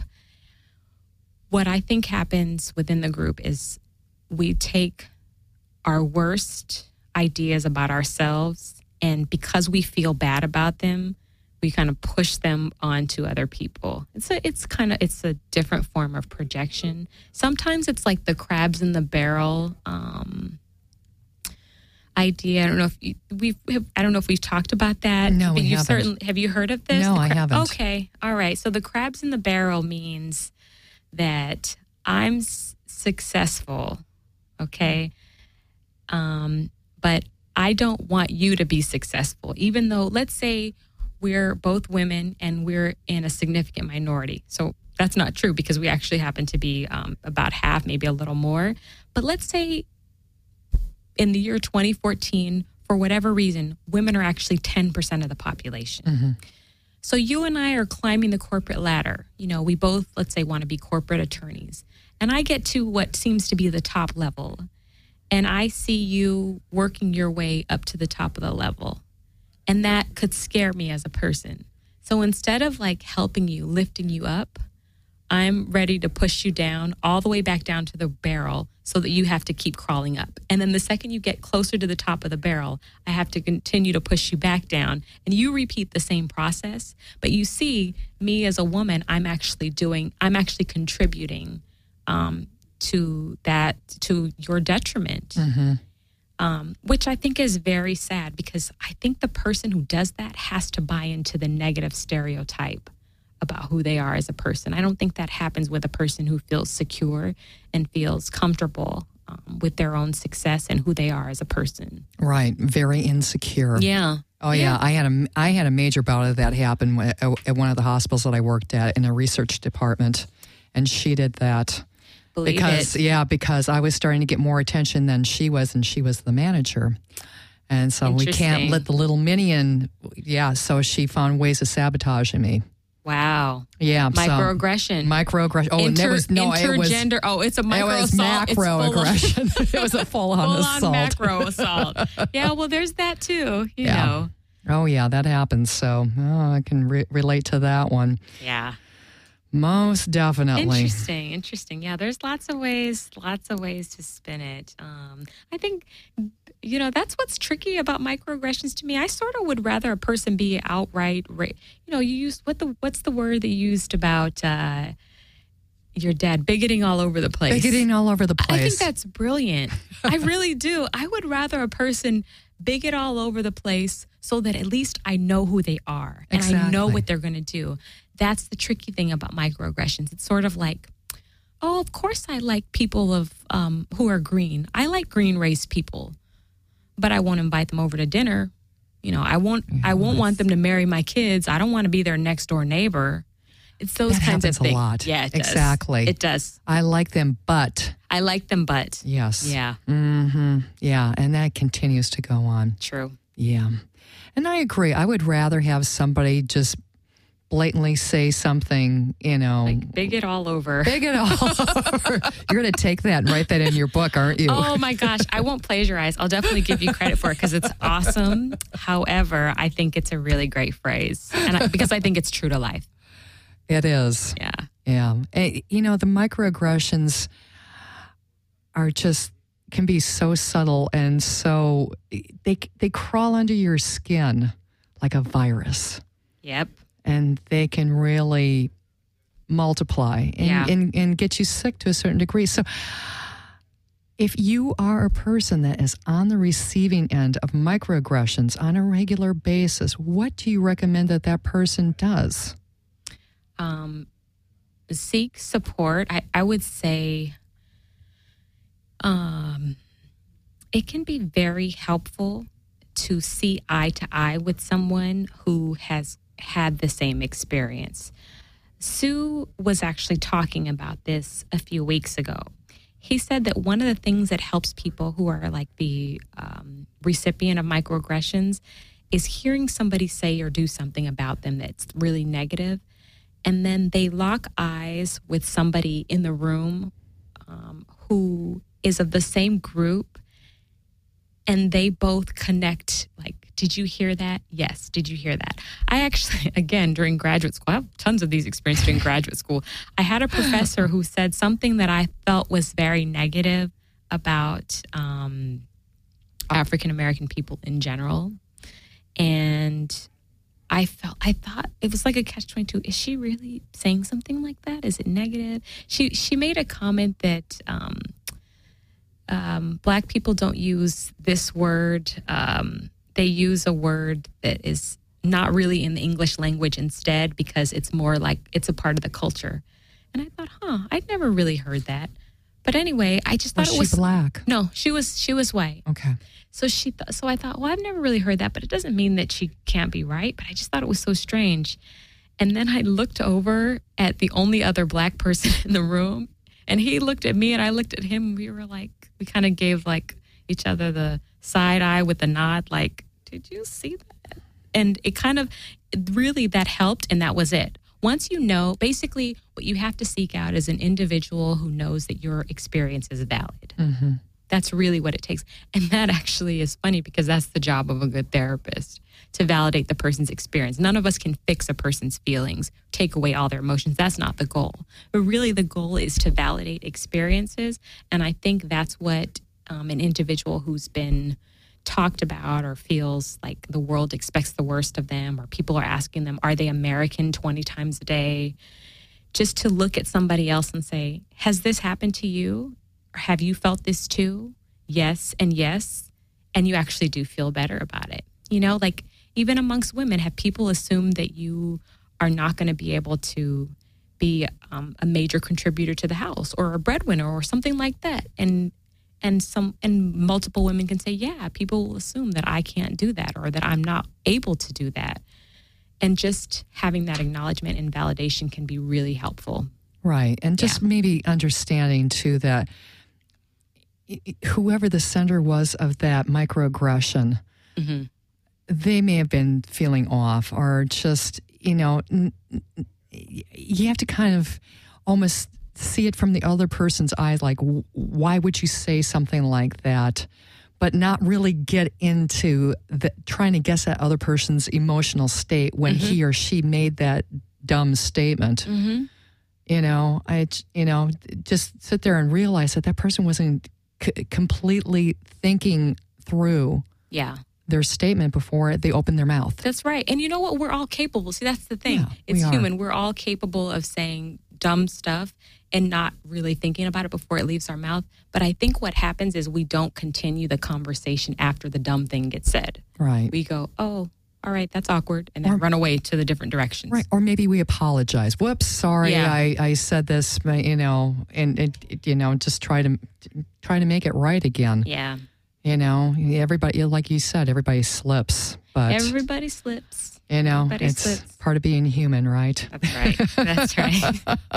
what I think happens within the group is we take our worst ideas about ourselves, and because we feel bad about them, we kind of push them onto other people. It's a, it's kind of, it's a different form of projection. Sometimes it's like the crabs in the barrel um, idea. I don't know if you, we've, I don't know if we've talked about that. No, but we you haven't. Certainly, have you heard of this? No, cra- I haven't. Okay, all right. So the crabs in the barrel means that I'm s- successful, okay, um, but I don't want you to be successful, even though, let's say, we're both women and we're in a significant minority. So that's not true because we actually happen to be um, about half, maybe a little more. But let's say in the year twenty fourteen, for whatever reason, women are actually ten percent of the population. Mm-hmm. So you and I are climbing the corporate ladder. You know, we both, let's say, want to be corporate attorneys. And I get to what seems to be the top level. And I see you working your way up to the top of the level. And that could scare me as a person. So instead of like helping you, lifting you up, I'm ready to push you down all the way back down to the barrel so that you have to keep crawling up. And then the second you get closer to the top of the barrel, I have to continue to push you back down. And you repeat the same process. But you see, me as a woman, I'm actually doing, I'm actually contributing um, to that, to your detriment. Mm-hmm. Um, which I think is very sad because I think the person who does that has to buy into the negative stereotype about who they are as a person. I don't think that happens with a person who feels secure and feels comfortable um, with their own success and who they are as a person. Right. Very insecure. Yeah. Oh, yeah. yeah. I had a, I had a major bout of that happen at, at one of the hospitals that I worked at in a research department, and she did that. Believe because it. yeah, because I was starting to get more attention than she was, and she was the manager. And so we can't let the little minion, yeah, so she found ways of sabotaging me. Wow. Yeah. Microaggression. So, microaggression. Oh, Inter, and it was, no, it was. Intergender. Oh, it's a micro it was assault. macroaggression. It was a full on full assault. on macro assault. Yeah, well, there's that too, you yeah. know. Oh, yeah, that happens. So oh, I can re- relate to that one. Yeah. Most definitely. Interesting, interesting. Yeah, there's lots of ways, lots of ways to spin it. Um, I think, you know, that's what's tricky about microaggressions to me. I sort of would rather a person be outright, ra- you know, you used, what the, what's the word that you used about uh, your dad? Bigoting all over the place. Bigoting all over the place. I think that's brilliant. I really do. I would rather a person bigot all over the place so that at least I know who they are and exactly. I know what they're going to do. That's the tricky thing about microaggressions. It's sort of like, oh, of course I like people of um, who are green. I like green race people, but I won't invite them over to dinner. You know, I won't. Yeah, I won't want them to marry my kids. I don't want to be their next door neighbor. It's those that kinds of things. A lot. Yeah, it does. Exactly. It does. I like them, but I like them, but yes, yeah, mm-hmm. yeah, and that continues to go on. True. Yeah, and I agree. I would rather have somebody just blatantly say something, you know. Like bigot all over. Bigot all over. You're going to take that and write that in your book, aren't you? Oh, my gosh. I won't plagiarize. I'll definitely give you credit for it because it's awesome. However, I think it's a really great phrase and I, because I think it's true to life. It is. Yeah. Yeah. And, you know, the microaggressions are just, can be so subtle and so, they they crawl under your skin like a virus. Yep. And they can really multiply and, yeah. and, and get you sick to a certain degree. So if you are a person that is on the receiving end of microaggressions on a regular basis, what do you recommend that that person does? Um, seek support. I, I would say um, it can be very helpful to see eye to eye with someone who has had the same experience. Sue was actually talking about this a few weeks ago. He said that one of the things that helps people who are like the um, recipient of microaggressions is hearing somebody say or do something about them that's really negative, and then they lock eyes with somebody in the room um, who is of the same group, and they both connect like, did you hear that? Yes. Did you hear that? I actually, again, during graduate school, I have tons of these experiences during graduate school. I had a professor who said something that I felt was very negative about um, African-American people in general. And I felt, I thought it was like a catch twenty-two. Is she really saying something like that? Is it negative? She, she made a comment that um, um, Black people don't use this word. Um, They use a word that is not really in the English language instead because it's more like it's a part of the culture. And I thought, huh, I'd never really heard that. But anyway, I just thought was it was she black. No, she was she was white. Okay. So she th- so I thought, well, I've never really heard that, but it doesn't mean that she can't be right. But I just thought it was so strange. And then I looked over at the only other Black person in the room, and he looked at me, and I looked at him. And we were like, we kind of gave like each other the side eye with the nod, like, did you see that? And it kind of, really that helped, and that was it. Once you know, basically what you have to seek out is an individual who knows that your experience is valid. Mm-hmm. That's really what it takes. And that actually is funny because that's the job of a good therapist, to validate the person's experience. None of us can fix a person's feelings, take away all their emotions. That's not the goal. But really the goal is to validate experiences. And I think that's what um, an individual who's been talked about or feels like the world expects the worst of them, or people are asking them, are they American twenty times a day? Just to look at somebody else and say, has this happened to you? Or have you felt this too? Yes and yes. And you actually do feel better about it. You know, like even amongst women, have people assumed that you are not going to be able to be um, a major contributor to the house or a breadwinner or something like that? And And some and multiple women can say, yeah, people will assume that I can't do that or that I'm not able to do that. And just having that acknowledgement and validation can be really helpful. Right. And just Yeah. maybe understanding too that whoever the sender was of that microaggression, Mm-hmm. they may have been feeling off or just, you know, n- n- you have to kind of almost see it from the other person's eyes, like, w- why would you say something like that? But not really get into the, trying to guess that other person's emotional state when mm-hmm. he or she made that dumb statement. Mm-hmm. You know, I, you know, just sit there and realize that that person wasn't c- completely thinking through yeah. their statement before they opened their mouth. That's right. And you know what? We're all capable. See, that's the thing. Yeah, it's we human. We're all capable of saying dumb stuff and not really thinking about it before it leaves our mouth. But I think what happens is we don't continue the conversation after the dumb thing gets said. Right. We go, oh, all right, that's awkward, and then or, run away to the different directions. Right. Or maybe we apologize. Whoops, sorry, yeah. I, I said this, you know, and, it, it, you know, just try to try to make it right again. Yeah. You know, everybody, like you said, everybody slips. But everybody slips. You know, everybody it's slips. Part of being human, right? That's right. That's right.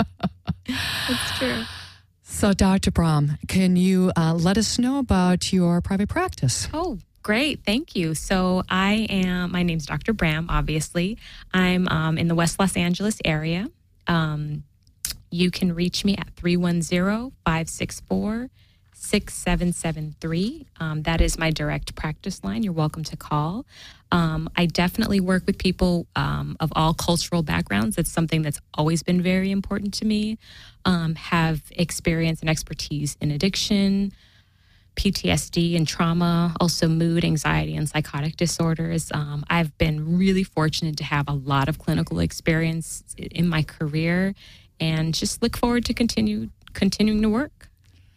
That's true. So, Doctor Brahm, can you uh, let us know about your private practice? Oh, great. Thank you. So I am, my name's Doctor Brahm, obviously. I'm um, in the West Los Angeles area. Um, you can reach me at three one zero, five six four, six seven seven three. Um, that is my direct practice line. You're welcome to call. Um, I definitely work with people um, of all cultural backgrounds. That's something that's always been very important to me. Um, have experience and expertise in addiction, P T S D and trauma, also mood, anxiety, and psychotic disorders. Um, I've been really fortunate to have a lot of clinical experience in my career and just look forward to continue continuing to work.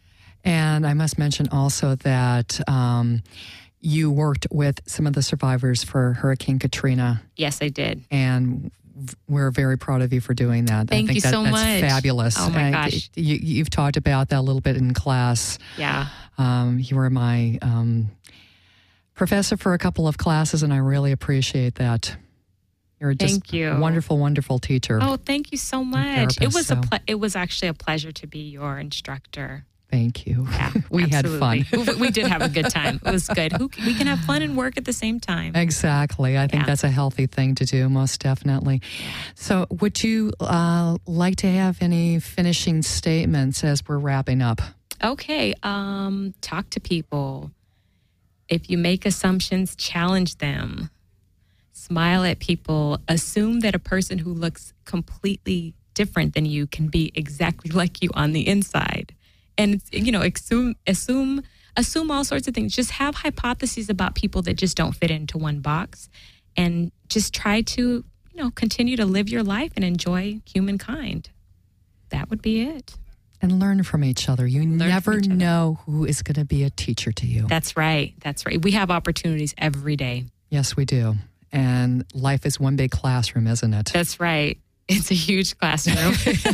And I must mention also that um, you worked with some of the survivors for Hurricane Katrina. Yes, I did. And we're very proud of you for doing that. Thank I think you that, so that's much. Fabulous. Oh my and gosh. You, you've talked about that a little bit in class. Yeah. Um, you were my um, professor for a couple of classes, and I really appreciate that. You're just thank you. a wonderful, wonderful teacher. Oh, thank you so much. It was so. a ple- it was actually a pleasure to be your instructor. Thank you. Yeah, we absolutely. had fun. we did have a good time. It was good. Who, we can have fun and work at the same time. Exactly. I think yeah. that's a healthy thing to do, most definitely. So would you uh, like to have any finishing statements as we're wrapping up? Okay. Um, talk to people. If you make assumptions, challenge them. Smile at people. Assume that a person who looks completely different than you can be exactly like you on the inside. And, you know, assume, assume, assume all sorts of things. Just have hypotheses about people that just don't fit into one box, and just try to, you know, continue to live your life and enjoy humankind. That would be it. And learn from each other. You Learn never know who is going to be a teacher to you. That's right. That's right. We have opportunities every day. Yes, we do. And life is one big classroom, isn't it? That's right. It's a huge classroom.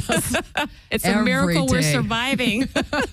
It's Every a miracle day. we're surviving.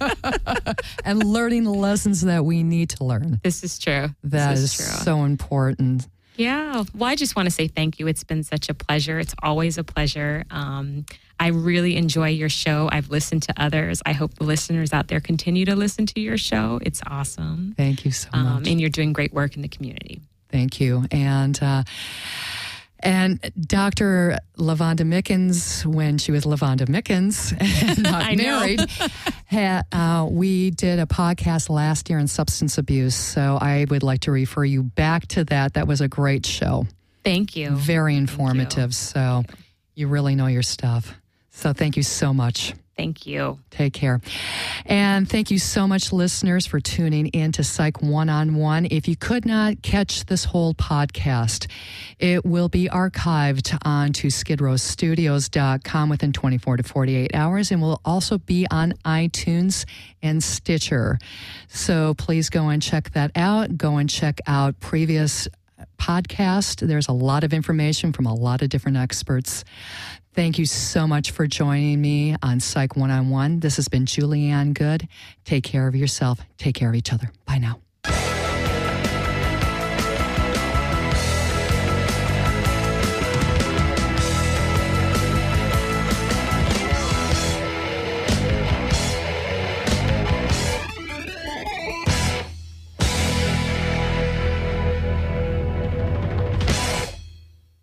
And learning the lessons that we need to learn. This is true. That this is, is true. so important. Yeah. Well, I just want to say thank you. It's been such a pleasure. It's always a pleasure. Um, I really enjoy your show. I've listened to others. I hope the listeners out there continue to listen to your show. It's awesome. Thank you so um, much. And you're doing great work in the community. Thank you. And uh, and Doctor LaVonda Mickens, when she was LaVonda Mickens and not I know. married, had, uh, we did a podcast last year on substance abuse. So I would like to refer you back to that. That was a great show. Thank you. Very informative. You. So you really know your stuff. So thank you so much. Thank you. Take care. And thank you so much, listeners, for tuning in to Psych One-on-One. If you could not catch this whole podcast, it will be archived onto skid row studios dot com within twenty-four to forty-eight hours, and will also be on iTunes and Stitcher. So please go and check that out. Go and check out previous podcasts. There's a lot of information from a lot of different experts. Thank you so much for joining me on Psych One-on-One. This has been Julianne Good. Take care of yourself. Take care of each other. Bye now.